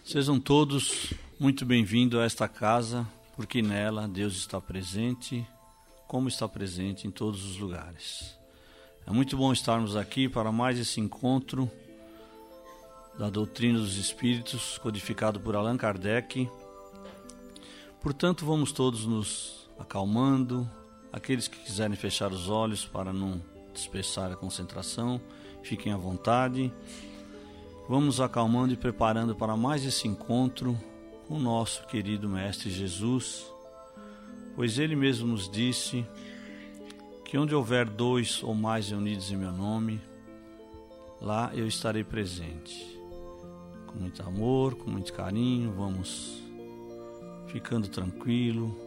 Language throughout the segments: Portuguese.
Sejam todos muito bem-vindos a esta casa, porque nela Deus está presente, como está presente em todos os lugares. É muito bom estarmos aqui para mais esse encontro da doutrina dos Espíritos, codificado por Allan Kardec. Portanto, vamos todos nos acalmando, aqueles que quiserem fechar os olhos para não dispersar a concentração, fiquem à vontade. Vamos acalmando e preparando para mais esse encontro com o nosso querido Mestre Jesus, pois Ele mesmo nos disse que onde houver 2 ou mais reunidos em meu nome, lá eu estarei presente. Com muito amor, com muito carinho, vamos ficando tranquilo,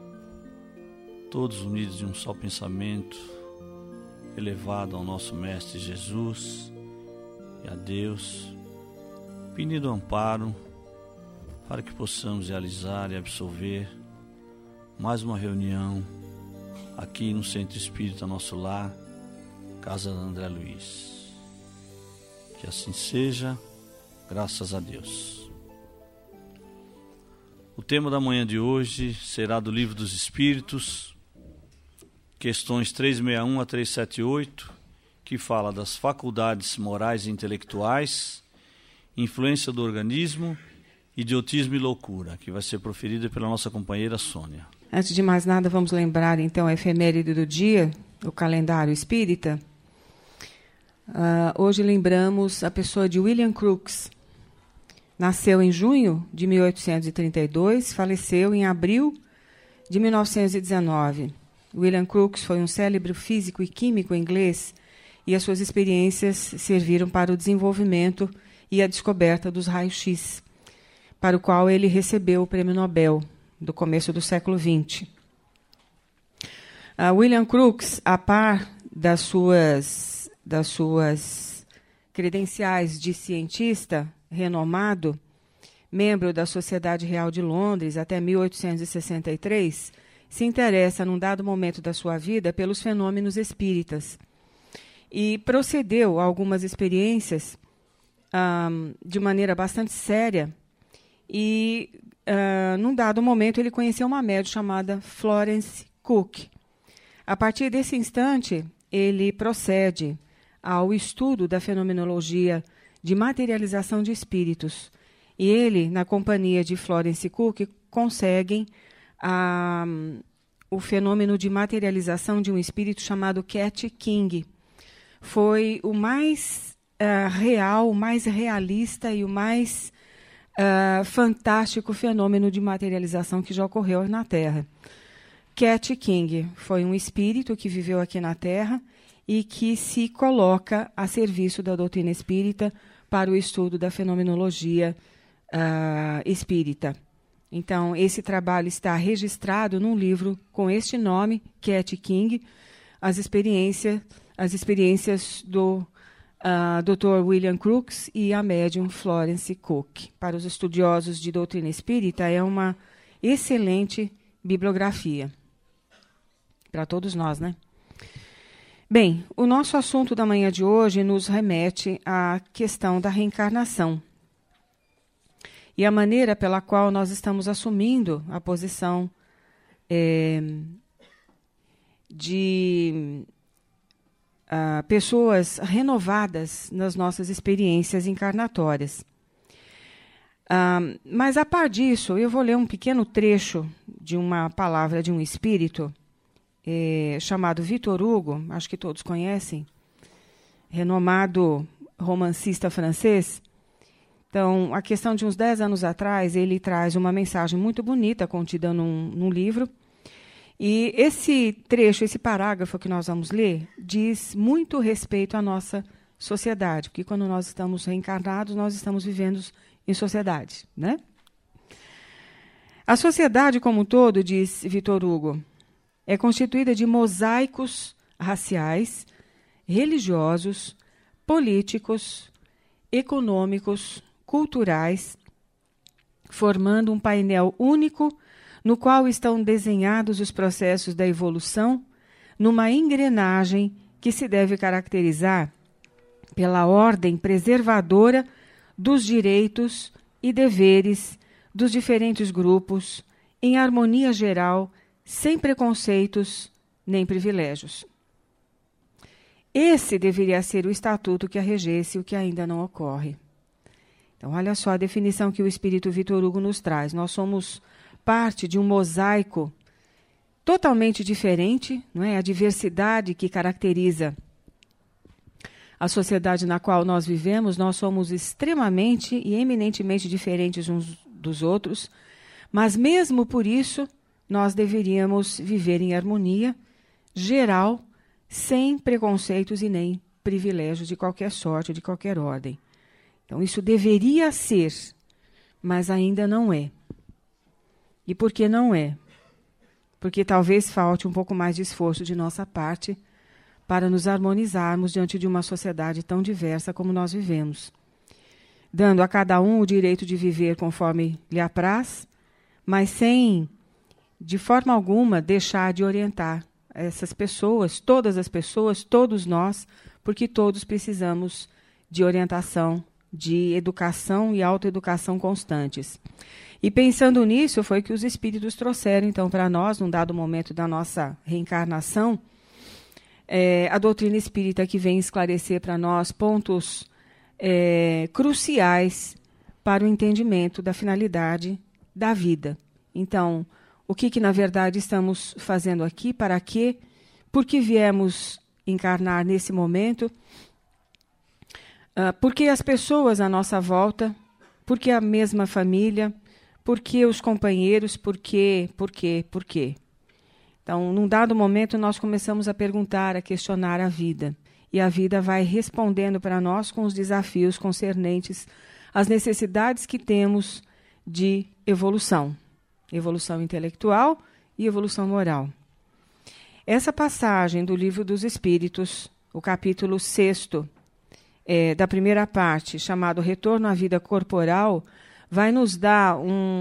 todos unidos em um só pensamento, elevado ao nosso Mestre Jesus e a Deus, pedindo amparo para que possamos realizar e absolver mais uma reunião aqui no Centro Espírita Nosso Lar, Casa da André Luiz. Que assim seja, graças a Deus. O tema da manhã de hoje será do Livro dos Espíritos, questões 361 a 378, que fala das faculdades morais e intelectuais, influência do organismo, idiotismo e loucura, que vai ser proferida pela nossa companheira Sônia. Antes de mais nada, vamos lembrar então a efeméride do dia, o calendário espírita. Hoje lembramos a pessoa de William Crookes. Nasceu em junho de 1832, faleceu em abril de 1919. William Crookes foi um célebre físico e químico inglês e as suas experiências serviram para o desenvolvimento e a descoberta dos raios-x, para o qual ele recebeu o Prêmio Nobel do começo do século XX. William Crookes, a par das suas credenciais de cientista renomado, membro da Sociedade Real de Londres até 1863, se interessa, num dado momento da sua vida, pelos fenômenos espíritas e procedeu a algumas experiências de maneira bastante séria e, num dado momento, ele conheceu uma médium chamada Florence Cook. A partir desse instante, ele procede ao estudo da fenomenologia de materialização de espíritos. E ele, na companhia de Florence Cook, conseguem o fenômeno de materialização de um espírito chamado Cat King. Foi o mais real, o mais realista e o mais fantástico fenômeno de materialização que já ocorreu na Terra. Cat King foi um espírito que viveu aqui na Terra e que se coloca a serviço da doutrina espírita para o estudo da fenomenologia espírita. Então, esse trabalho está registrado num livro com este nome, Cat King, as experiências do Dr. William Crookes e a médium Florence Cook. Para os estudiosos de doutrina espírita, é uma excelente bibliografia. Para todos nós, né? Bem, o nosso assunto da manhã de hoje nos remete à questão da reencarnação e a maneira pela qual nós estamos assumindo a posição de pessoas renovadas nas nossas experiências encarnatórias. Mas, a par disso, eu vou ler um pequeno trecho de uma palavra de um espírito chamado Victor Hugo, acho que todos conhecem, renomado romancista francês. Então, a questão de uns 10 anos atrás, ele traz uma mensagem muito bonita contida num livro. E esse trecho, esse parágrafo que nós vamos ler, diz muito respeito à nossa sociedade, porque quando nós estamos reencarnados, nós estamos vivendo em sociedade, né? A sociedade como um todo, diz Victor Hugo, é constituída de mosaicos raciais, religiosos, políticos, econômicos, culturais, formando um painel único no qual estão desenhados os processos da evolução numa engrenagem que se deve caracterizar pela ordem preservadora dos direitos e deveres dos diferentes grupos, em harmonia geral, sem preconceitos nem privilégios. Esse deveria ser o estatuto que a regesse, o que ainda não ocorre. Então, olha só a definição que o Espírito Victor Hugo nos traz. Nós somos parte de um mosaico totalmente diferente, não é? A diversidade que caracteriza a sociedade na qual nós vivemos, nós somos extremamente e eminentemente diferentes uns dos outros, mas mesmo por isso, nós deveríamos viver em harmonia geral, sem preconceitos e nem privilégios de qualquer sorte, de qualquer ordem. Então, isso deveria ser, mas ainda não é. E por que não é? Porque talvez falte um pouco mais de esforço de nossa parte para nos harmonizarmos diante de uma sociedade tão diversa como nós vivemos, dando a cada um o direito de viver conforme lhe apraz, mas sem, de forma alguma, deixar de orientar essas pessoas, todos nós, porque todos precisamos de orientação, de educação e autoeducação constantes. E pensando nisso, foi que os espíritos trouxeram, então, para nós, num dado momento da nossa reencarnação, a doutrina espírita que vem esclarecer para nós pontos cruciais para o entendimento da finalidade da vida. Então, o que na verdade estamos fazendo aqui, para quê, por que viemos encarnar nesse momento, por que as pessoas à nossa volta, por que a mesma família, por que os companheiros, por quê. Então, num dado momento, nós começamos a perguntar, a questionar a vida. E a vida vai respondendo para nós com os desafios concernentes às necessidades que temos de evolução. Evolução intelectual e evolução moral. Essa passagem do Livro dos Espíritos, o capítulo 6º, da primeira parte, chamado Retorno à Vida Corporal, vai nos dar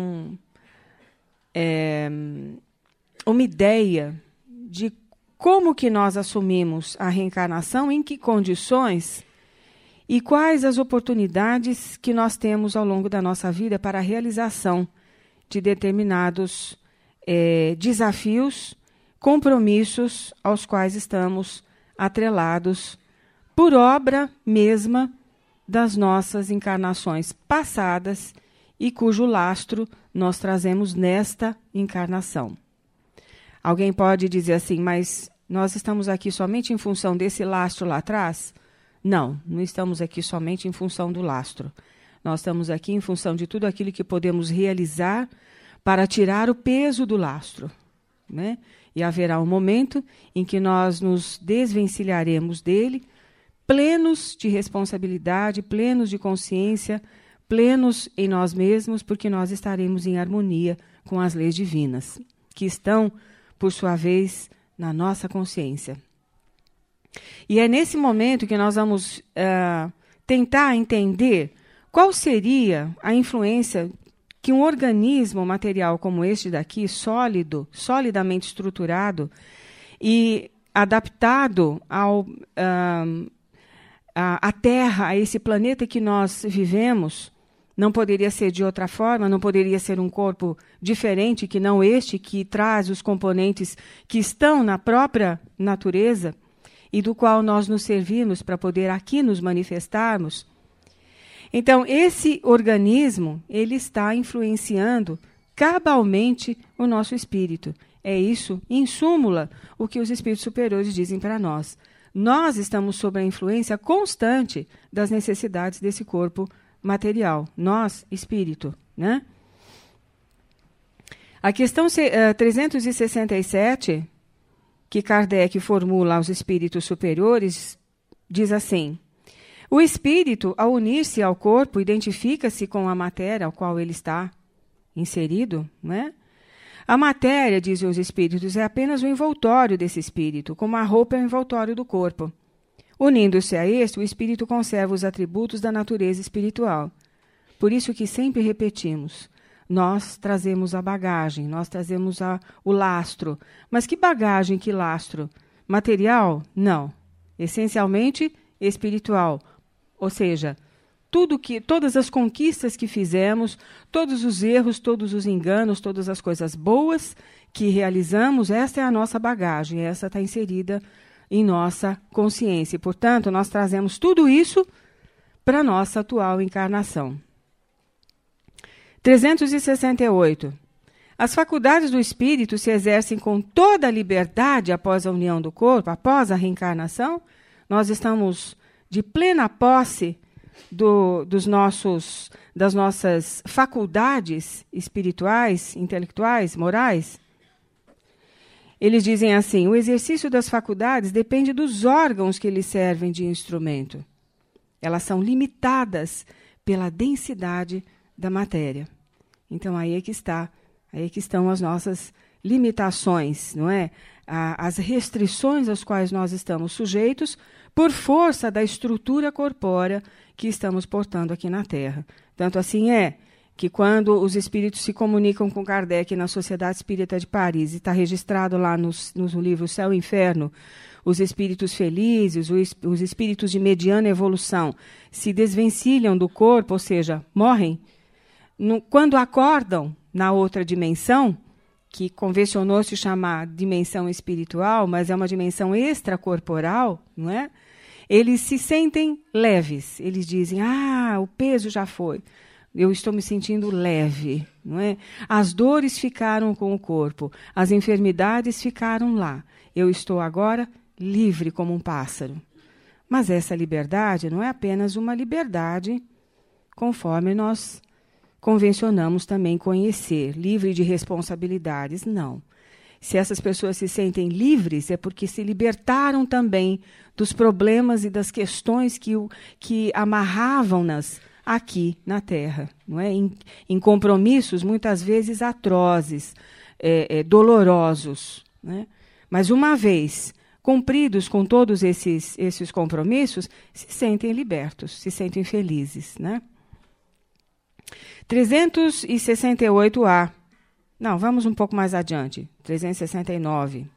uma ideia de como que nós assumimos a reencarnação, em que condições e quais as oportunidades que nós temos ao longo da nossa vida para a realização de determinados desafios, compromissos aos quais estamos atrelados por obra mesma das nossas encarnações passadas e cujo lastro nós trazemos nesta encarnação. Alguém pode dizer assim, mas nós estamos aqui somente em função desse lastro lá atrás? Não, não estamos aqui somente em função do lastro. Nós estamos aqui em função de tudo aquilo que podemos realizar para tirar o peso do lastro, né? E haverá um momento em que nós nos desvencilharemos dele, plenos de responsabilidade, plenos de consciência, plenos em nós mesmos, porque nós estaremos em harmonia com as leis divinas, que estão, por sua vez, na nossa consciência. E é nesse momento que nós vamos tentar entender qual seria a influência que um organismo material como este daqui, sólido, solidamente estruturado e adaptado à Terra, a esse planeta que nós vivemos, não poderia ser de outra forma, não poderia ser um corpo diferente que não este, que traz os componentes que estão na própria natureza e do qual nós nos servimos para poder aqui nos manifestarmos. Então, esse organismo, ele está influenciando cabalmente o nosso espírito. É isso, em súmula, o que os espíritos superiores dizem para nós. Nós estamos sob a influência constante das necessidades desse corpo material. Nós, espírito, né? A questão 367, que Kardec formula aos espíritos superiores, diz assim: o espírito, ao unir-se ao corpo, identifica-se com a matéria ao qual ele está inserido, né? A matéria, dizem os espíritos, é apenas o envoltório desse espírito, como a roupa é o envoltório do corpo. Unindo-se a este, o espírito conserva os atributos da natureza espiritual. Por isso que sempre repetimos, nós trazemos a bagagem, nós trazemos o lastro. Mas que bagagem, que lastro? Material? Não. Essencialmente espiritual. Ou seja, todas as conquistas que fizemos, todos os erros, todos os enganos, todas as coisas boas que realizamos, esta é a nossa bagagem, essa está inserida em nossa consciência. E, portanto, nós trazemos tudo isso para a nossa atual encarnação. 368. As faculdades do espírito se exercem com toda a liberdade após a união do corpo, após a reencarnação. Nós estamos de plena posse das nossas faculdades espirituais, intelectuais, morais. Eles dizem assim: o exercício das faculdades depende dos órgãos que lhes servem de instrumento. Elas são limitadas pela densidade da matéria. Então, aí é que estão as nossas limitações, não é? As restrições às quais nós estamos sujeitos por força da estrutura corpórea que estamos portando aqui na Terra. Tanto assim é que quando os espíritos se comunicam com Kardec na Sociedade Espírita de Paris, e está registrado lá no livro Céu e Inferno, os espíritos felizes, os espíritos de mediana evolução, se desvencilham do corpo, ou seja, morrem, quando acordam na outra dimensão, que convencionou se chamar dimensão espiritual, mas é uma dimensão extracorporal, não é? Eles se sentem leves. Eles dizem: o peso já foi. Eu estou me sentindo leve, não é? As dores ficaram com o corpo, as enfermidades ficaram lá. Eu estou agora livre como um pássaro. Mas essa liberdade não é apenas uma liberdade conforme nós convencionamos também conhecer, livre de responsabilidades. Não. Se essas pessoas se sentem livres, é porque se libertaram também dos problemas e das questões que amarravam-nas aqui na Terra, não é? Em compromissos muitas vezes atrozes, dolorosos, né? Mas uma vez cumpridos com todos esses compromissos, se sentem libertos, se sentem felizes, né? 368A. Não, vamos um pouco mais adiante. 369.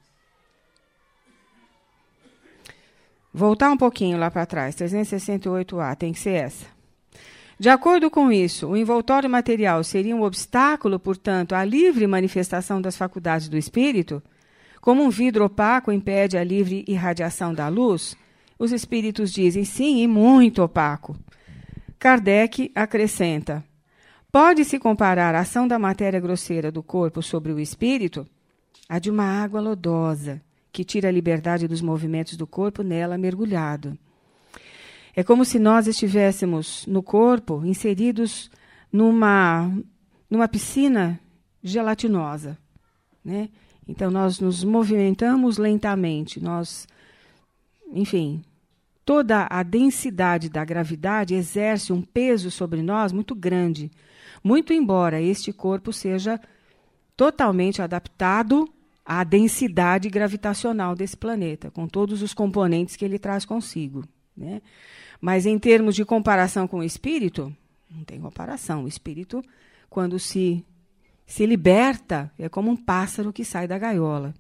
Voltar um pouquinho lá para trás. 368A, tem que ser essa. De acordo com isso, o envoltório material seria um obstáculo, portanto, à livre manifestação das faculdades do espírito? Como um vidro opaco impede a livre irradiação da luz? Os espíritos dizem sim, e muito opaco. Kardec acrescenta: pode-se comparar a ação da matéria grosseira do corpo sobre o espírito à de uma água lodosa, que tira a liberdade dos movimentos do corpo nela mergulhado. É como se nós estivéssemos no corpo inseridos numa piscina gelatinosa, né? Então, nós nos movimentamos lentamente. Toda a densidade da gravidade exerce um peso sobre nós muito grande, muito embora este corpo seja totalmente adaptado à densidade gravitacional desse planeta, com todos os componentes que ele traz consigo, né? Mas em termos de comparação com o espírito, não tem comparação. O espírito, quando se liberta, é como um pássaro que sai da gaiola.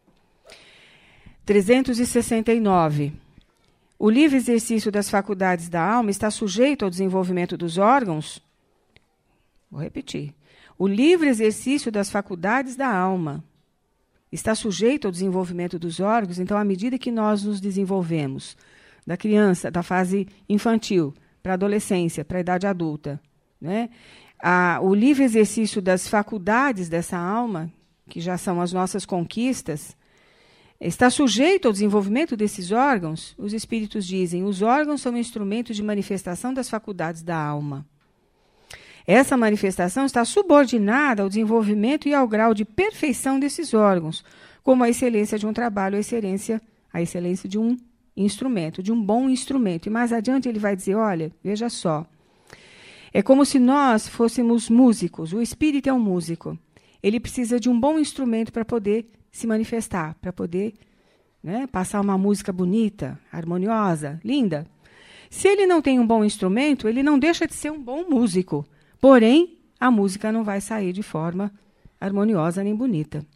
369. O livre exercício das faculdades da alma está sujeito ao desenvolvimento dos órgãos? Vou repetir. O livre exercício das faculdades da alma está sujeito ao desenvolvimento dos órgãos. Então, à medida que nós nos desenvolvemos, da criança, da fase infantil, para a adolescência, para a idade adulta, né? O livre exercício das faculdades dessa alma, que já são as nossas conquistas, está sujeito ao desenvolvimento desses órgãos. Os espíritos dizem: os órgãos são instrumentos de manifestação das faculdades da alma. Essa manifestação está subordinada ao desenvolvimento e ao grau de perfeição desses órgãos, como a excelência de um trabalho, a excelência de um instrumento, de um bom instrumento. E mais adiante ele vai dizer: olha, veja só, é como se nós fôssemos músicos. O espírito é um músico. Ele precisa de um bom instrumento para poder se manifestar, para poder, né, passar uma música bonita, harmoniosa, linda. Se ele não tem um bom instrumento, ele não deixa de ser um bom músico. Porém, a música não vai sair de forma harmoniosa nem bonita.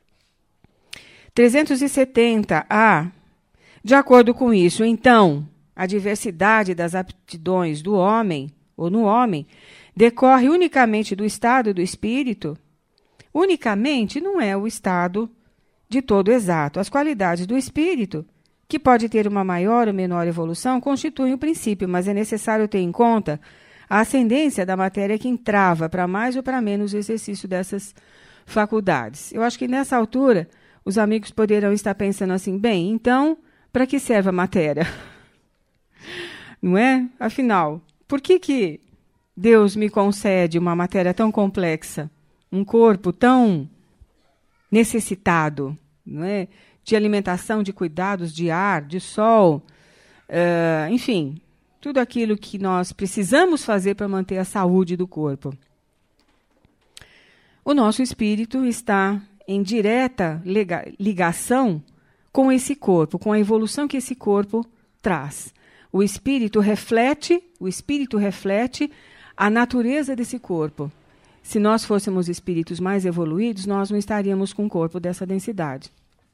370A. De acordo com isso, então, a diversidade das aptidões do homem, ou no homem, decorre unicamente do estado do espírito, unicamente não é o estado de todo exato. As qualidades do espírito, que pode ter uma maior ou menor evolução, constituem o princípio, mas é necessário ter em conta a ascendência da matéria que entrava para mais ou para menos o exercício dessas faculdades. Eu acho que nessa altura os amigos poderão estar pensando assim, bem, então, para que serve a matéria? Não é? Afinal, por que Deus me concede uma matéria tão complexa, um corpo tão necessitado, não é? De alimentação, de cuidados, de ar, de sol, enfim, tudo aquilo que nós precisamos fazer para manter a saúde do corpo. O nosso espírito está em direta ligação com esse corpo, com a evolução que esse corpo traz. O espírito reflete a natureza desse corpo. Se nós fôssemos espíritos mais evoluídos, nós não estaríamos com um corpo dessa densidade.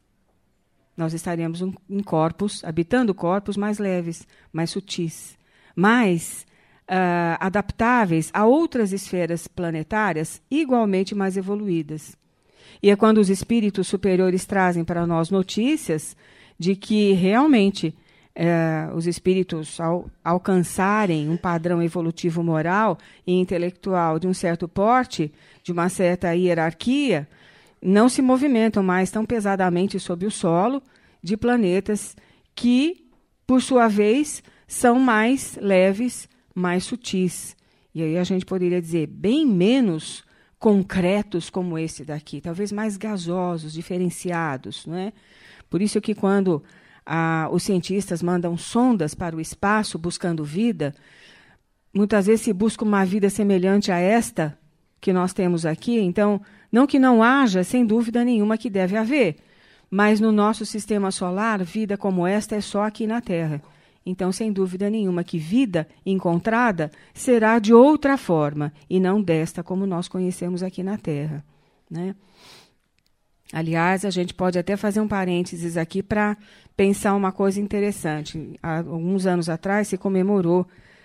Nós estaríamos em corpos, habitando corpos mais leves, mais sutis, mais adaptáveis a outras esferas planetárias igualmente mais evoluídas. E é quando os espíritos superiores trazem para nós notícias de que realmente os espíritos, ao alcançarem um padrão evolutivo moral e intelectual de um certo porte, de uma certa hierarquia, não se movimentam mais tão pesadamente sob o solo de planetas que, por sua vez, são mais leves, mais sutis. E aí a gente poderia dizer bem menos concretos como esse daqui, talvez mais gasosos, diferenciados, não é? Por isso que quando os cientistas mandam sondas para o espaço buscando vida, muitas vezes se busca uma vida semelhante a esta que nós temos aqui. Então, não que não haja, sem dúvida nenhuma que deve haver, mas no nosso sistema solar, vida como esta é só aqui na Terra. Então, sem dúvida nenhuma que vida encontrada será de outra forma e não desta como nós conhecemos aqui na Terra, né? Aliás, a gente pode até fazer um parênteses aqui para pensar uma coisa interessante. Há alguns anos atrás se comemorou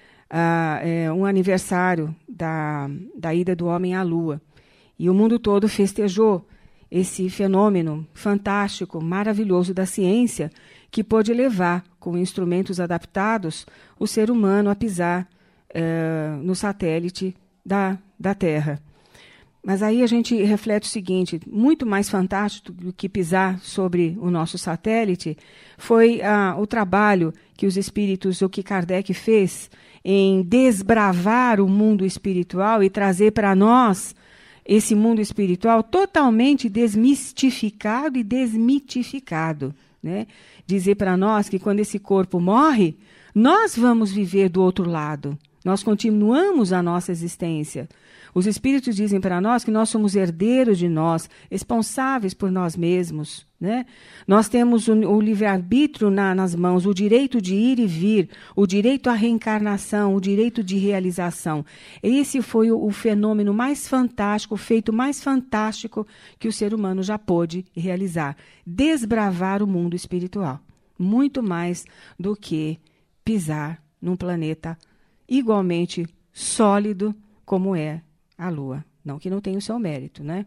um aniversário da ida do homem à Lua. E o mundo todo festejou esse fenômeno fantástico, maravilhoso da ciência, que pôde levar, com instrumentos adaptados, o ser humano a pisar no satélite da Terra. Mas aí a gente reflete o seguinte, muito mais fantástico do que pisar sobre o nosso satélite foi o trabalho que os espíritos, o que Kardec fez em desbravar o mundo espiritual e trazer para nós esse mundo espiritual totalmente desmistificado e desmitificado, né? Dizer para nós que quando esse corpo morre, nós vamos viver do outro lado. Nós continuamos a nossa existência. Os espíritos dizem para nós que nós somos herdeiros de nós, responsáveis por nós mesmos, né? Nós temos o livre-arbítrio nas mãos, o direito de ir e vir, o direito à reencarnação, o direito de realização. Esse foi o fenômeno mais fantástico, o feito mais fantástico que o ser humano já pôde realizar. Desbravar o mundo espiritual. Muito mais do que pisar num planeta igualmente sólido como é a Lua. Não que não tenha o seu mérito, né?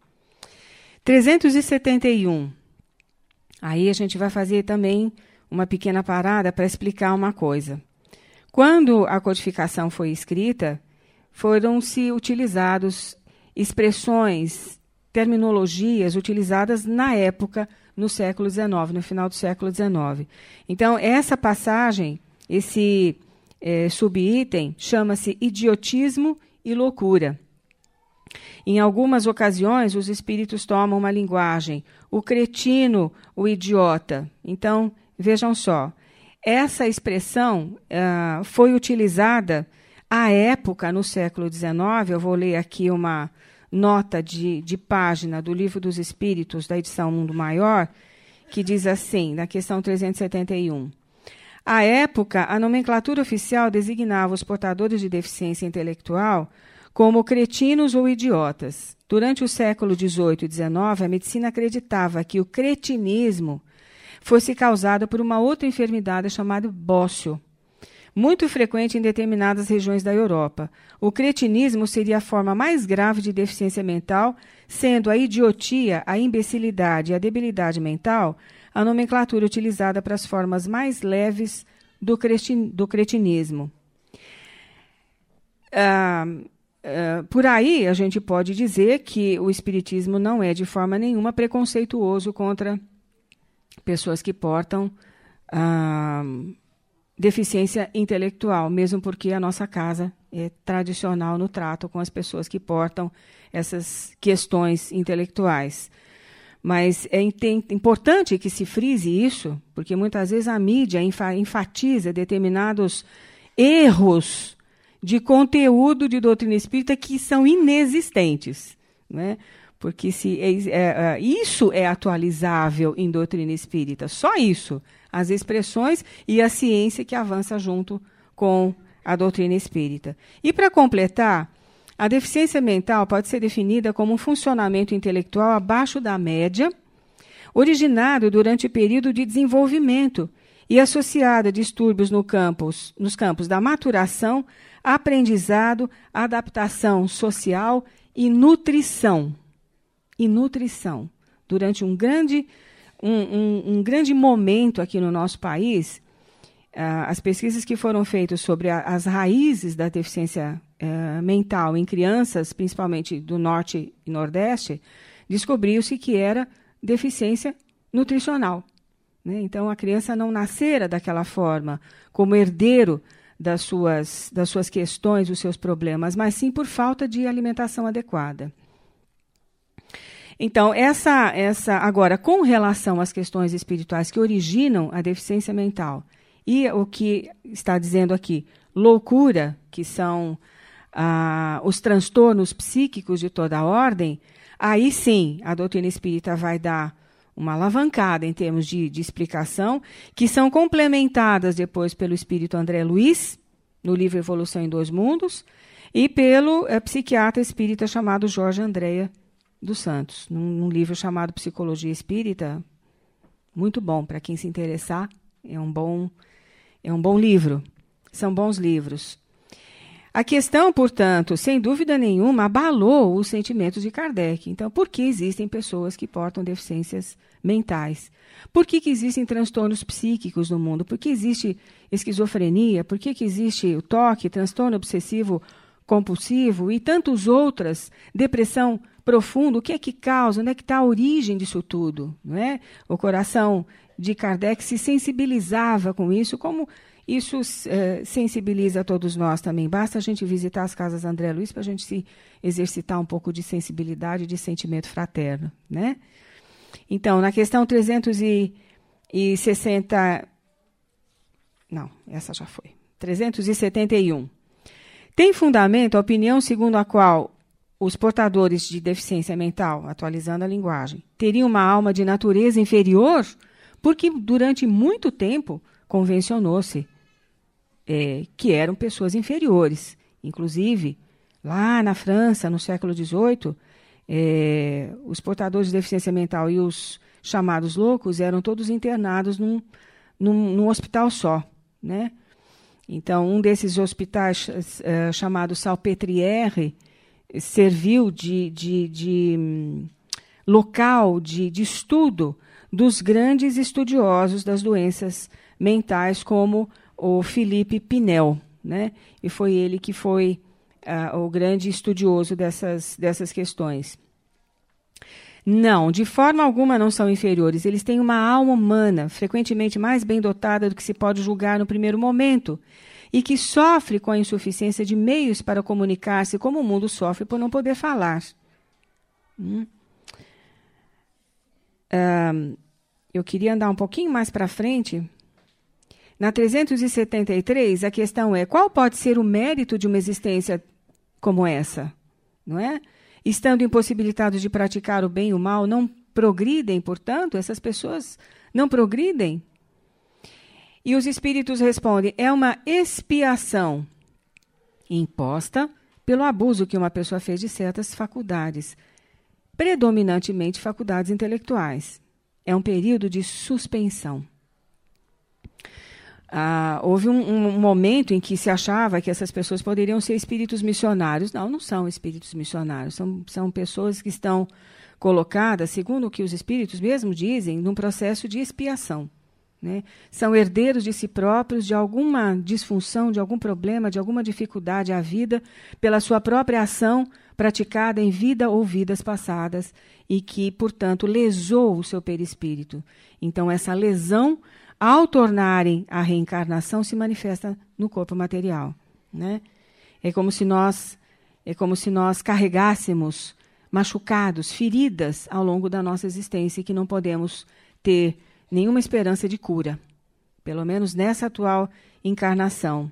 371. Aí a gente vai fazer também uma pequena parada para explicar uma coisa. Quando a codificação foi escrita, foram-se utilizados expressões, terminologias utilizadas na época, no século XIX, no final do século XIX. Então, essa passagem, esse subitem, chama-se idiotismo e loucura. Em algumas ocasiões, os espíritos tomam uma linguagem, o cretino, o idiota. Então, vejam só, essa expressão foi utilizada à época, no século XIX, eu vou ler aqui uma nota de página do Livro dos Espíritos, da edição Mundo Maior, que diz assim, na questão 371. À época, a nomenclatura oficial designava os portadores de deficiência intelectual como cretinos ou idiotas. Durante o século XVIII e XIX, a medicina acreditava que o cretinismo fosse causada por uma outra enfermidade chamada bócio, muito frequente em determinadas regiões da Europa. O cretinismo seria a forma mais grave de deficiência mental, sendo a idiotia, a imbecilidade e a debilidade mental a nomenclatura utilizada para as formas mais leves do cretinismo. Por aí, a gente pode dizer que o espiritismo não é de forma nenhuma preconceituoso contra pessoas que portam deficiência intelectual, mesmo porque a nossa casa é tradicional no trato com as pessoas que portam essas questões intelectuais. Mas é importante que se frise isso, porque muitas vezes a mídia enfatiza determinados erros de conteúdo de doutrina espírita que são inexistentes, né? Porque isso é atualizável em doutrina espírita, só isso, as expressões e a ciência que avança junto com a doutrina espírita. E, para completar, a deficiência mental pode ser definida como um funcionamento intelectual abaixo da média, originado durante o período de desenvolvimento e associado a distúrbios nos campos da maturação, aprendizado, adaptação social e nutrição. Durante um grande momento aqui no nosso país, as pesquisas que foram feitas sobre as raízes da deficiência mental em crianças, principalmente do Norte e Nordeste, descobriu-se que era deficiência nutricional, né? Então, a criança não nascera daquela forma, como herdeiro das suas questões, dos seus problemas, mas sim por falta de alimentação adequada. Então, agora, com relação às questões espirituais que originam a deficiência mental e o que está dizendo aqui, loucura, que são os transtornos psíquicos de toda a ordem, aí sim a doutrina espírita vai dar uma alavancada em termos de explicação, que são complementadas depois pelo espírito André Luiz, no livro Evolução em Dois Mundos, e pelo psiquiatra espírita chamado Jorge Andréa dos Santos, num livro chamado Psicologia Espírita, muito bom, para quem se interessar, é um bom livro, são bons livros. A questão, portanto, sem dúvida nenhuma, abalou os sentimentos de Kardec. Então, por que existem pessoas que portam deficiências mentais? Por que existem transtornos psíquicos no mundo? Por que existe esquizofrenia? Por que existe o toque, transtorno obsessivo compulsivo e tantos outras, depressão profunda? O que é que causa? Onde é que está a origem disso tudo? Não é? O coração de Kardec se sensibilizava com isso, como isso sensibiliza a todos nós também. Basta a gente visitar as casas André Luiz para a gente se exercitar um pouco de sensibilidade e de sentimento fraterno, né? Então, na questão 360... Não, essa já foi. 371. Tem fundamento a opinião segundo a qual os portadores de deficiência mental, atualizando a linguagem, teriam uma alma de natureza inferior, porque durante muito tempo convencionou-se que eram pessoas inferiores. Inclusive, lá na França, no século XVIII, os portadores de deficiência mental e os chamados loucos eram todos internados num hospital só, né? Então, um desses hospitais, chamado Salpêtrière, serviu de local de estudo dos grandes estudiosos das doenças mentais, como o Philippe Pinel, né? E foi ele que foi o grande estudioso dessas questões. Não, de forma alguma não são inferiores. Eles têm uma alma humana, frequentemente mais bem dotada do que se pode julgar no primeiro momento, e que sofre com a insuficiência de meios para comunicar-se, como o mundo sofre por não poder falar. Eu queria andar um pouquinho mais para frente. Na 373, a questão é: qual pode ser o mérito de uma existência como essa? Não é? Estando impossibilitados de praticar o bem e o mal, não progridem, portanto, essas pessoas não progridem? E os espíritos respondem: é uma expiação imposta pelo abuso que uma pessoa fez de certas faculdades, predominantemente faculdades intelectuais. é um período de suspensão. Houve um momento em que se achava que essas pessoas poderiam ser espíritos missionários. Não, não são espíritos missionários. São pessoas que estão colocadas, segundo o que os espíritos mesmo dizem, num processo de expiação. Né? São herdeiros de si próprios, de alguma disfunção, de algum problema, de alguma dificuldade à vida, pela sua própria ação praticada em vida ou vidas passadas, e que, portanto, lesou o seu perispírito. Então, essa lesão, ao tornarem a reencarnação, se manifesta no corpo material. Né? É como se nós carregássemos machucados, feridas ao longo da nossa existência, e que não podemos ter nenhuma esperança de cura, pelo menos nessa atual encarnação.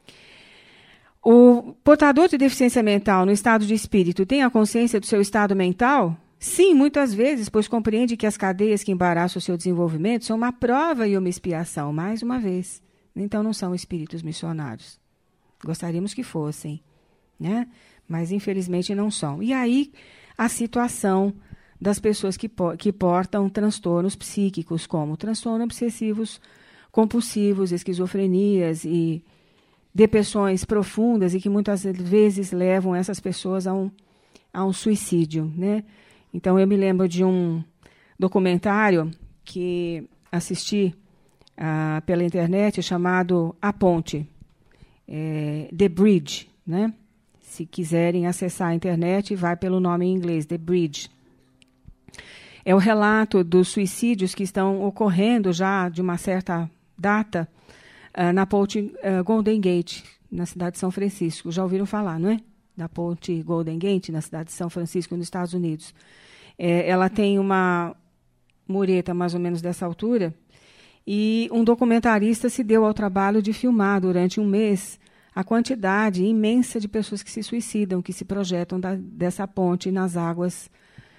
O portador de deficiência mental no estado de espírito tem a consciência do seu estado mental? Sim, muitas vezes, pois compreende que as cadeias que embaraçam o seu desenvolvimento são uma prova e uma expiação, mais uma vez. Então não são espíritos missionários. Gostaríamos que fossem, né? Mas infelizmente não são. E aí a situação das pessoas que portam transtornos psíquicos, como transtornos obsessivos compulsivos, esquizofrenias e depressões profundas, e que muitas vezes levam essas pessoas a um suicídio. Né? Então, eu me lembro de um documentário que assisti pela internet, chamado A Ponte, The Bridge. Né? Se quiserem acessar a internet, vai pelo nome em inglês, The Bridge. É o relato dos suicídios que estão ocorrendo já de uma certa data na ponte Golden Gate, na cidade de São Francisco. Já ouviram falar, não é? Da ponte Golden Gate, na cidade de São Francisco, nos Estados Unidos. Ela tem uma mureta mais ou menos dessa altura, e um documentarista se deu ao trabalho de filmar durante um mês a quantidade imensa de pessoas que se suicidam, que se projetam dessa ponte nas águas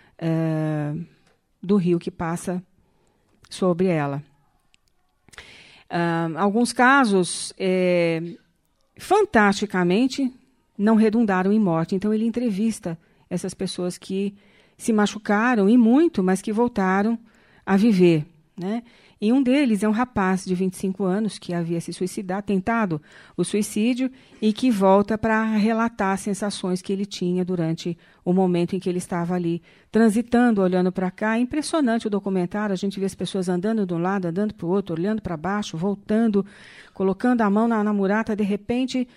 do rio que passa sobre ela. Alguns casos, fantasticamente, não redundaram em morte. Então, ele entrevista essas pessoas que se machucaram, e muito, mas que voltaram a viver. Né? E um deles é um rapaz de 25 anos que havia se suicidado, tentado o suicídio, e que volta para relatar as sensações que ele tinha durante o momento em que ele estava ali, transitando, olhando para cá. É impressionante o documentário, a gente vê as pessoas andando de um lado, andando para o outro, olhando para baixo, voltando, colocando a mão na murata, de repente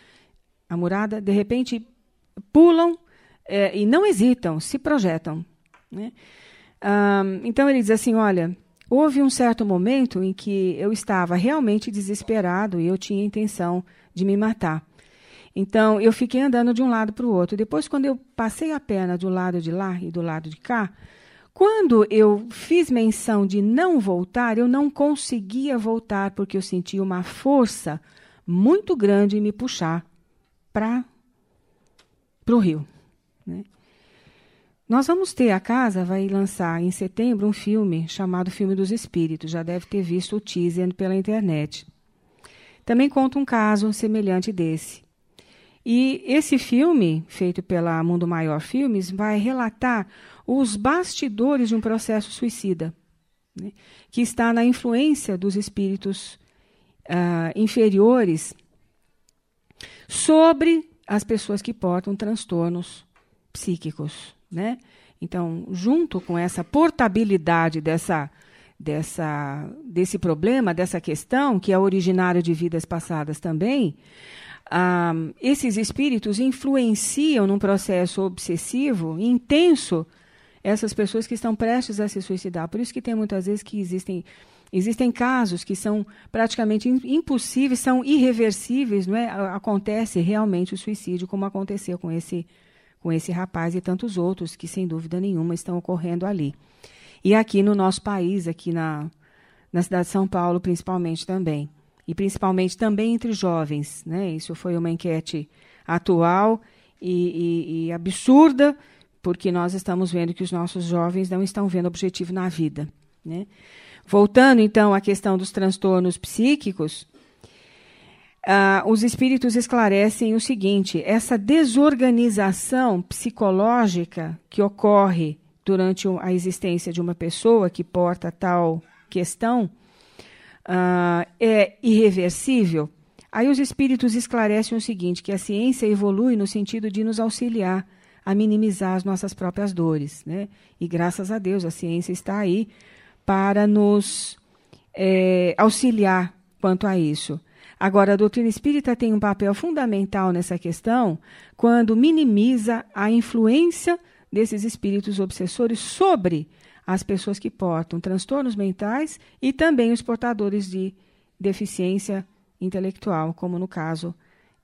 pulam e não hesitam, se projetam. Né? Então ele diz assim, olha, houve um certo momento em que eu estava realmente desesperado e eu tinha a intenção de me matar. Então, eu fiquei andando de um lado para o outro. Depois, quando eu passei a perna do lado de lá e do lado de cá, quando eu fiz menção de não voltar, eu não conseguia voltar, porque eu sentia uma força muito grande em me puxar para o rio. Né? Nós vamos ter, a casa vai lançar em setembro um filme chamado Filme dos Espíritos. Já deve ter visto o teaser pela internet. Também conta um caso semelhante desse. E esse filme, feito pela Mundo Maior Filmes, vai relatar os bastidores de um processo suicida, né, que está na influência dos espíritos inferiores sobre as pessoas que portam transtornos psíquicos. Né? Então, junto com essa portabilidade desse problema, dessa questão, que é originário de vidas passadas também, esses espíritos influenciam num processo obsessivo, intenso, essas pessoas que estão prestes a se suicidar. Por isso que tem muitas vezes que existem casos que são praticamente impossíveis, são irreversíveis, não é? Acontece realmente o suicídio, como aconteceu com esse rapaz e tantos outros que, sem dúvida nenhuma, estão ocorrendo ali. E aqui no nosso país, aqui na cidade de São Paulo, principalmente também. E principalmente também entre jovens. Né? Isso foi uma enquete atual e absurda, porque nós estamos vendo que os nossos jovens não estão vendo objetivo na vida. Né? Voltando, então, à questão dos transtornos psíquicos, os espíritos esclarecem o seguinte: essa desorganização psicológica que ocorre durante a existência de uma pessoa que porta tal questão é irreversível, aí os espíritos esclarecem o seguinte, que a ciência evolui no sentido de nos auxiliar a minimizar as nossas próprias dores, né? E graças a Deus a ciência está aí para nos auxiliar quanto a isso. Agora, a doutrina espírita tem um papel fundamental nessa questão quando minimiza a influência desses espíritos obsessores sobre as pessoas que portam transtornos mentais e também os portadores de deficiência intelectual, como no caso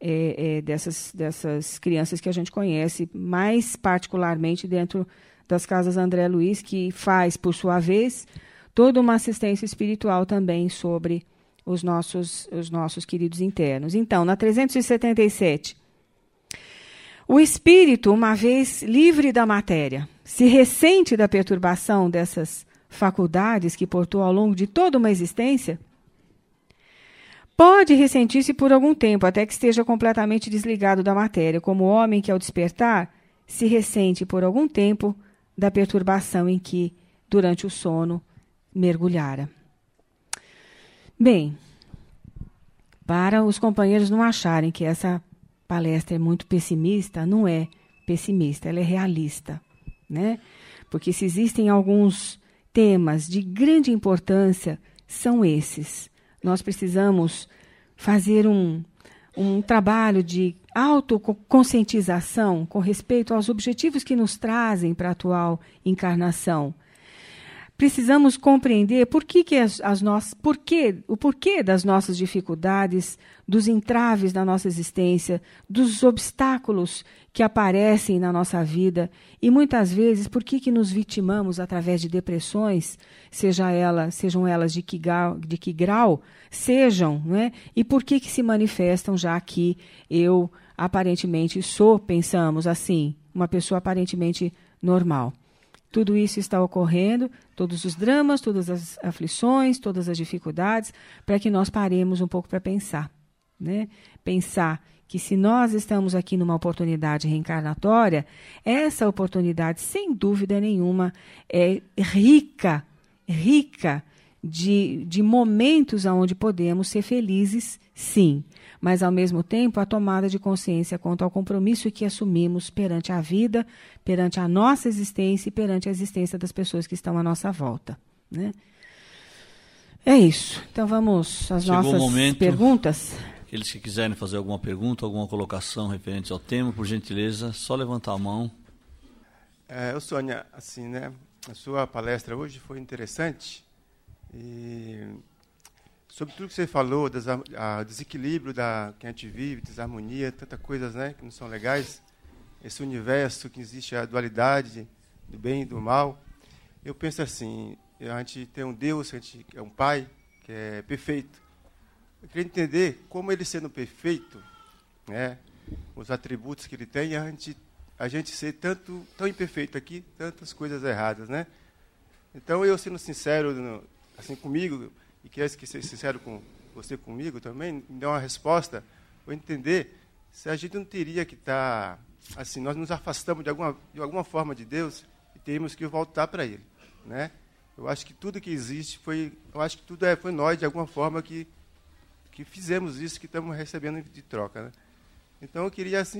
dessas crianças que a gente conhece, mais particularmente dentro das casas André Luiz, que faz, por sua vez, toda uma assistência espiritual também sobre os nossos queridos internos. Então, na 377, o espírito, uma vez livre da matéria, se ressente da perturbação dessas faculdades que portou ao longo de toda uma existência, pode ressentir-se por algum tempo, até que esteja completamente desligado da matéria, como o homem que, ao despertar, se ressente por algum tempo da perturbação em que, durante o sono, mergulhara. Bem, para os companheiros não acharem que essa palestra é muito pessimista, não é pessimista, ela é realista, né? Porque se existem alguns temas de grande importância, são esses. Nós precisamos fazer um trabalho de autoconscientização com respeito aos objetivos que nos trazem para a atual encarnação. Precisamos compreender o porquê das nossas dificuldades, dos entraves na nossa existência, dos obstáculos que aparecem na nossa vida e, muitas vezes, por que nos vitimamos através de depressões, sejam elas de que grau sejam, né? E por que se manifestam, já que eu aparentemente pensamos assim, uma pessoa aparentemente normal. Tudo isso está ocorrendo, todos os dramas, todas as aflições, todas as dificuldades, para que nós paremos um pouco para pensar, né? Pensar que se nós estamos aqui numa oportunidade reencarnatória, essa oportunidade, sem dúvida nenhuma, é rica de momentos onde podemos ser felizes, sim, mas, ao mesmo tempo, a tomada de consciência quanto ao compromisso que assumimos perante a vida, perante a nossa existência e perante a existência das pessoas que estão à nossa volta, né? É isso. Então, vamos às nossas perguntas. Aqueles que quiserem fazer alguma pergunta, alguma colocação referente ao tema, por gentileza, só levantar a mão. Sônia, assim, né? A sua palestra hoje foi interessante e sobre tudo que você falou, desequilíbrio que a gente vive, desarmonia, tantas coisas, né, que não são legais, esse universo que existe a dualidade do bem e do mal. Eu penso assim, a gente tem um Deus, a gente é um Pai que é perfeito. Eu queria entender como ele sendo perfeito, né, os atributos que ele tem, a gente ser tão imperfeito aqui, tantas coisas erradas, né? Então, eu sendo sincero assim comigo, e quero ser sincero com você comigo também, me dá uma resposta, vou entender se a gente não teria que estar, assim, nós nos afastamos de alguma forma de Deus e teríamos que voltar para Ele, né? Eu acho que tudo que existe foi nós, de alguma forma, que fizemos isso, que estamos recebendo de troca, né? Então, eu queria, assim,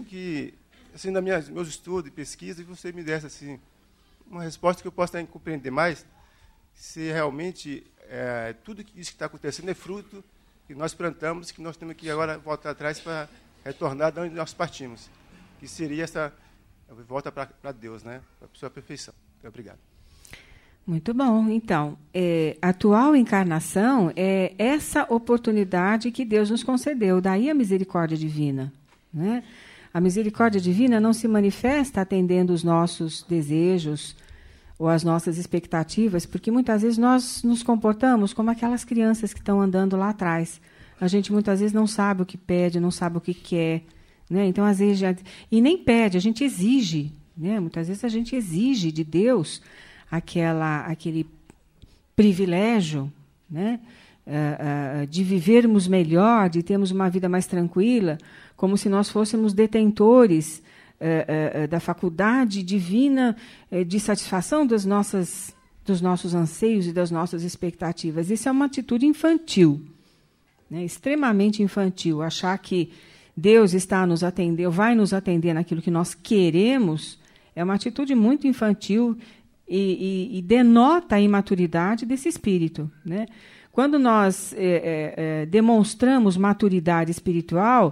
meus estudos e pesquisas, que você me desse, assim, uma resposta que eu possa compreender mais, se realmente tudo isso que está acontecendo é fruto que nós plantamos, que nós temos que agora voltar atrás para retornar de onde nós partimos, que seria essa volta para Deus, né? Para a sua perfeição. Muito obrigado. Muito bom. Então, a atual encarnação é essa oportunidade que Deus nos concedeu, daí a misericórdia divina, né? A misericórdia divina não se manifesta atendendo os nossos desejos ou as nossas expectativas, porque muitas vezes nós nos comportamos como aquelas crianças que estão andando lá atrás. A gente muitas vezes não sabe o que pede, não sabe o que quer, né? Então, às vezes, e nem pede, a gente exige, né? Muitas vezes a gente exige de Deus aquele privilégio, né? De vivermos melhor, de termos uma vida mais tranquila, como se nós fôssemos detentores da faculdade divina de satisfação dos nossos anseios e das nossas expectativas. Isso é uma atitude infantil, né? Extremamente infantil. Achar que Deus está nos atender, vai nos atender naquilo que nós queremos, é uma atitude muito infantil e denota a imaturidade desse espírito, né? Quando nós demonstramos maturidade espiritual,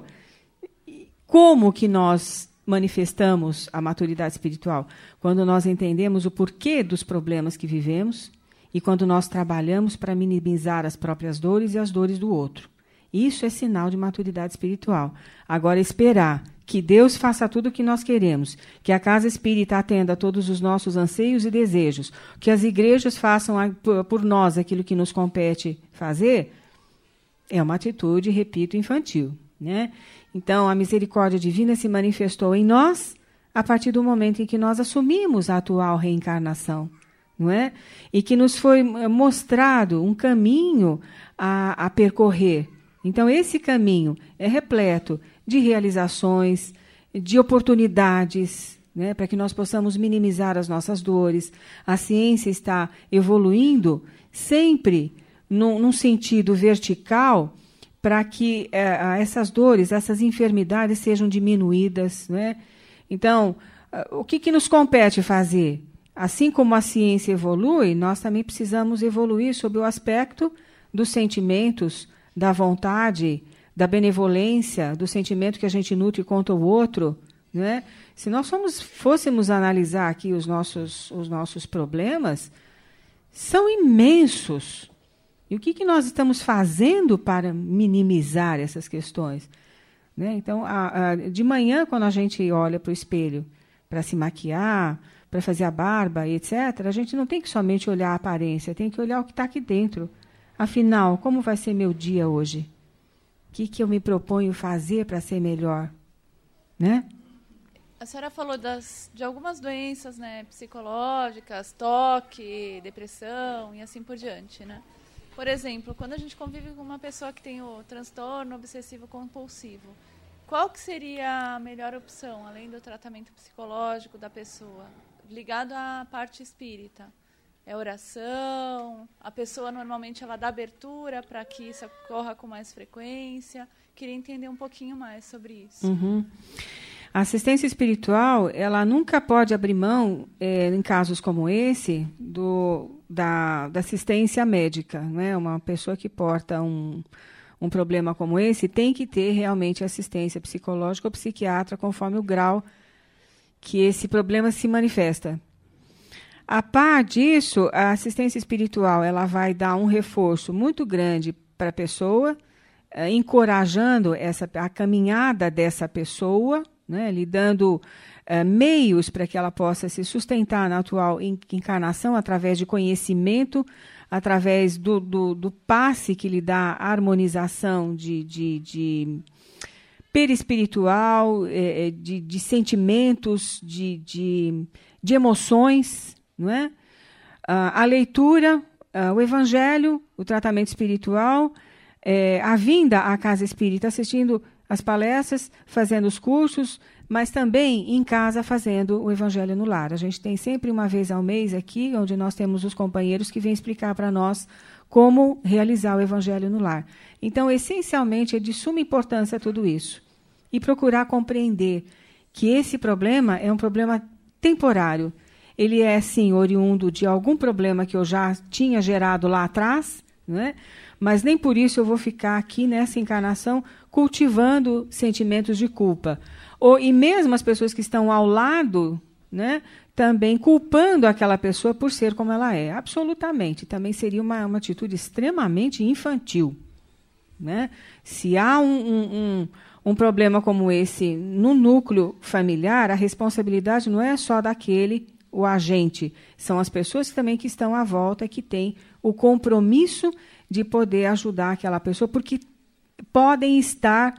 como que nós manifestamos a maturidade espiritual? Quando nós entendemos o porquê dos problemas que vivemos e quando nós trabalhamos para minimizar as próprias dores e as dores do outro. Isso é sinal de maturidade espiritual. Agora, esperar que Deus faça tudo o que nós queremos, que a casa espírita atenda a todos os nossos anseios e desejos, que as igrejas façam por nós aquilo que nos compete fazer, é uma atitude, repito, infantil, né? Então, a misericórdia divina se manifestou em nós a partir do momento em que nós assumimos a atual reencarnação, não é? E que nos foi mostrado um caminho a percorrer. Então, esse caminho é repleto de realizações, de oportunidades, né, para que nós possamos minimizar as nossas dores. A ciência está evoluindo sempre num sentido vertical para que essas dores, essas enfermidades sejam diminuídas, né? Então, o que nos compete fazer? Assim como a ciência evolui, nós também precisamos evoluir sob o aspecto dos sentimentos, da vontade, da benevolência, do sentimento que a gente nutre contra o outro, né? Se nós fôssemos analisar aqui os nossos problemas, são imensos. E o que nós estamos fazendo para minimizar essas questões? Né? Então, de manhã, quando a gente olha para o espelho para se maquiar, para fazer a barba, etc., a gente não tem que somente olhar a aparência, tem que olhar o que está aqui dentro. Afinal, como vai ser meu dia hoje? O que eu me proponho fazer para ser melhor? Né? A senhora falou de algumas doenças, né, psicológicas, toque, depressão e assim por diante, né? Por exemplo, quando a gente convive com uma pessoa que tem o transtorno obsessivo-compulsivo, qual que seria a melhor opção, além do tratamento psicológico da pessoa, ligado à parte espírita? É oração? A pessoa normalmente ela dá abertura para que isso ocorra com mais frequência? Queria entender um pouquinho mais sobre isso. Uhum. A assistência espiritual, ela nunca pode abrir mão, em casos como esse, da assistência médica, né? Uma pessoa que porta um problema como esse tem que ter realmente assistência psicológica ou psiquiatra, conforme o grau que esse problema se manifesta. A par disso, a assistência espiritual ela vai dar um reforço muito grande para a pessoa, encorajando a caminhada dessa pessoa, né, lhe dando meios para que ela possa se sustentar na atual encarnação através de conhecimento, através do passe que lhe dá a harmonização de perispiritual, de sentimentos, de emoções, não é? A leitura, o evangelho, o tratamento espiritual, a vinda à casa espírita, assistindo as palestras, fazendo os cursos, mas também em casa fazendo o evangelho no lar. A gente tem sempre uma vez ao mês aqui, onde nós temos os companheiros que vêm explicar para nós como realizar o evangelho no lar. Então, essencialmente, é de suma importância tudo isso. E procurar compreender que esse problema é um problema temporário. Ele é, sim, oriundo de algum problema que eu já tinha gerado lá atrás, né? Mas nem por isso eu vou ficar aqui nessa encarnação cultivando sentimentos de culpa. E mesmo as pessoas que estão ao lado, né, também culpando aquela pessoa por ser como ela é. Absolutamente. Também seria uma atitude extremamente infantil. Né? Se há um problema como esse no núcleo familiar, a responsabilidade não é só daquele, o agente. São as pessoas também que estão à volta, que têm o compromisso de poder ajudar aquela pessoa, porque podem estar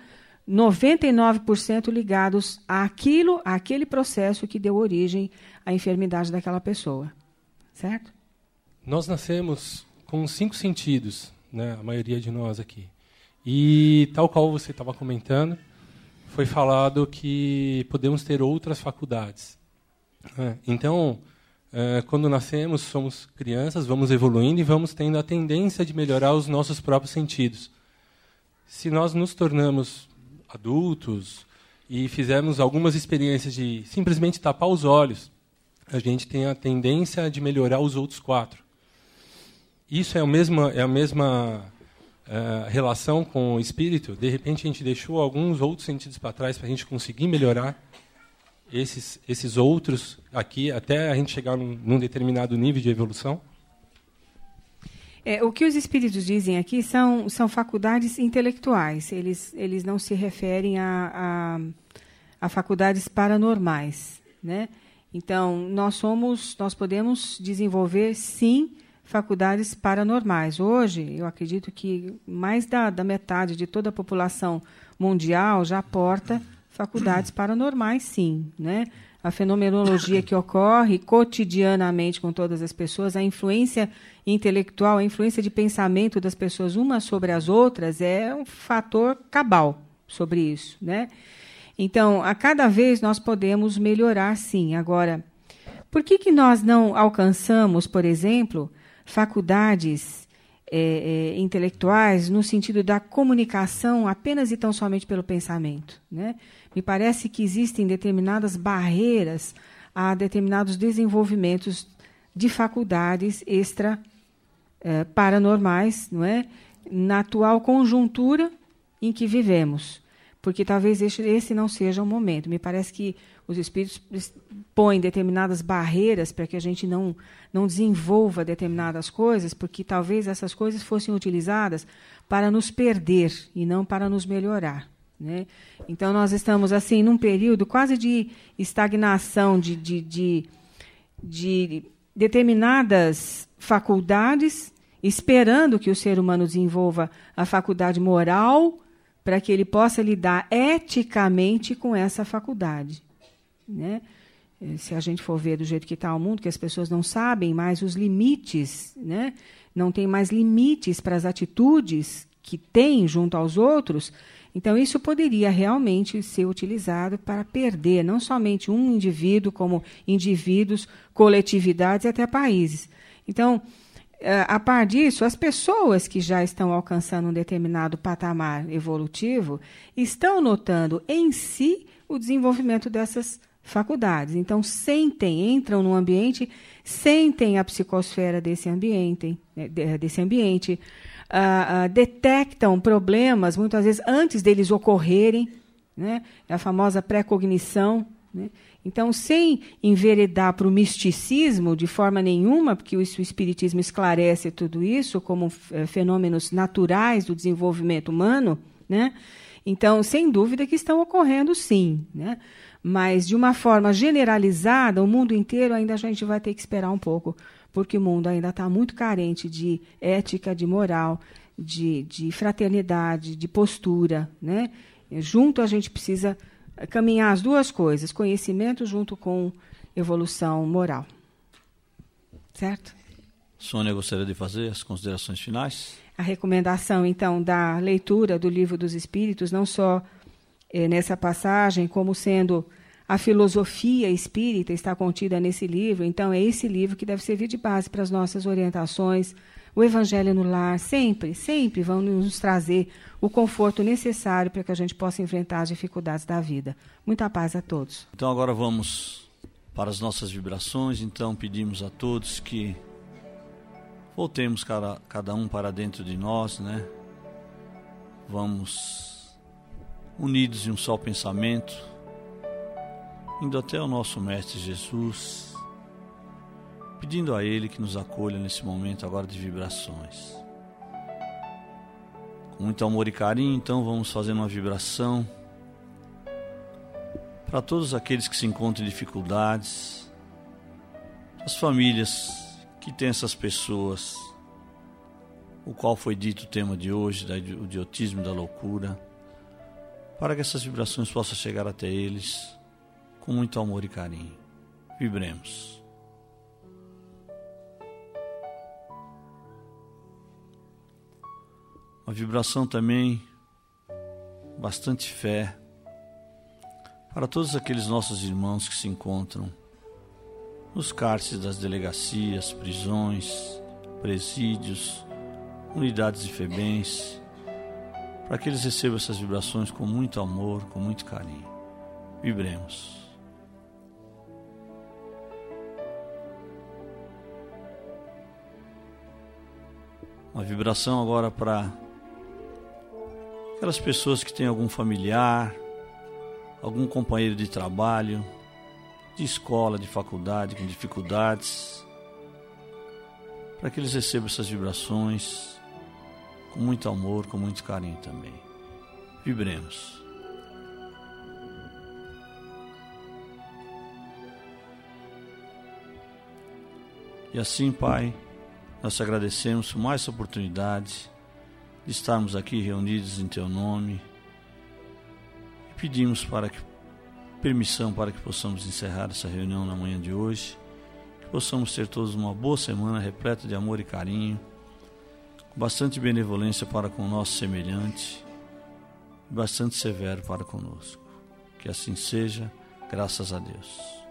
99% ligados àquele processo que deu origem à enfermidade daquela pessoa. Certo? Nós nascemos com 5 sentidos, né, a maioria de nós aqui. E, tal qual você estava comentando, foi falado que podemos ter outras faculdades. Então, quando nascemos, somos crianças, vamos evoluindo e vamos tendo a tendência de melhorar os nossos próprios sentidos. Se nós nos tornamos adultos e fizermos algumas experiências de simplesmente tapar os olhos, a gente tem a tendência de melhorar os outros 4. Isso é a mesma relação com o espírito. De repente, a gente deixou alguns outros sentidos para trás para a gente conseguir melhorar esses outros aqui, até a gente chegar num determinado nível de evolução. O que os espíritos dizem aqui são faculdades intelectuais. Eles não se referem a faculdades paranormais, né? Então, nós podemos desenvolver, sim, faculdades paranormais. Hoje, eu acredito que mais da metade de toda a população mundial já porta faculdades paranormais, sim, né? A fenomenologia que ocorre cotidianamente com todas as pessoas, a influência intelectual, a influência de pensamento das pessoas umas sobre as outras é um fator cabal sobre isso, né? Então, a cada vez nós podemos melhorar, sim. Agora, por que nós não alcançamos, por exemplo, faculdades intelectuais no sentido da comunicação apenas e tão somente pelo pensamento, né? Me parece que existem determinadas barreiras a determinados desenvolvimentos de faculdades paranormais, não é? Na atual conjuntura em que vivemos, porque talvez esse não seja o momento. Me parece que os espíritos põem determinadas barreiras para que a gente não desenvolva determinadas coisas, porque talvez essas coisas fossem utilizadas para nos perder e não para nos melhorar, né? Então, nós estamos assim num período quase de estagnação de determinadas faculdades, esperando que o ser humano desenvolva a faculdade moral para que ele possa lidar eticamente com essa faculdade, né? Se a gente for ver do jeito que está o mundo, que as pessoas não sabem mais os limites, né? Não tem mais limites para as atitudes que têm junto aos outros. Então, isso poderia realmente ser utilizado para perder não somente um indivíduo, como indivíduos, coletividades e até países. Então, a par disso, as pessoas que já estão alcançando um determinado patamar evolutivo estão notando em si o desenvolvimento dessas faculdades. Então, entram no ambiente, sentem a psicosfera desse ambiente, detectam problemas, muitas vezes, antes deles ocorrerem, né? A famosa pré-cognição, né? Então, sem enveredar para o misticismo de forma nenhuma, porque o espiritismo esclarece tudo isso como fenômenos naturais do desenvolvimento humano, né? Então, sem dúvida que estão ocorrendo, sim, né? Mas, de uma forma generalizada, o mundo inteiro ainda a gente vai ter que esperar um pouco, porque o mundo ainda está muito carente de ética, de moral, de fraternidade, de postura, né? Junto a gente precisa caminhar as duas coisas, conhecimento junto com evolução moral. Certo? Sônia gostaria de fazer as considerações finais? A recomendação, então, da leitura do Livro dos Espíritos, não só nessa passagem, como sendo a filosofia espírita está contida nesse livro. Então, é esse livro que deve servir de base para as nossas orientações. O Evangelho no Lar sempre vão nos trazer o conforto necessário para que a gente possa enfrentar as dificuldades da vida. Muita paz a todos. Então, agora vamos para as nossas vibrações. Então, pedimos a todos que voltemos cada um para dentro de nós, né? Vamos unidos em um só pensamento, indo até o nosso Mestre Jesus, pedindo a Ele que nos acolha nesse momento agora de vibrações. Com muito amor e carinho, então, vamos fazer uma vibração para todos aqueles que se encontram em dificuldades, as famílias que têm essas pessoas, o qual foi dito o tema de hoje, do idiotismo e da loucura, para que essas vibrações possam chegar até eles com muito amor e carinho. Vibremos. Uma vibração também, bastante fé, para todos aqueles nossos irmãos que se encontram nos cárceres das delegacias, prisões, presídios, unidades de FEBEMs, para que eles recebam essas vibrações com muito amor, com muito carinho. Vibremos. Uma vibração agora para aquelas pessoas que têm algum familiar, algum companheiro de trabalho, de escola, de faculdade, com dificuldades, para que eles recebam essas vibrações com muito amor, com muito carinho também. Vibremos. E assim, Pai, nós te agradecemos por mais essa oportunidade de estarmos aqui reunidos em Teu nome e pedimos permissão para que possamos encerrar essa reunião na manhã de hoje, que possamos ter todos uma boa semana repleta de amor e carinho, com bastante benevolência para com o nosso semelhante e bastante severo para conosco. Que assim seja, graças a Deus.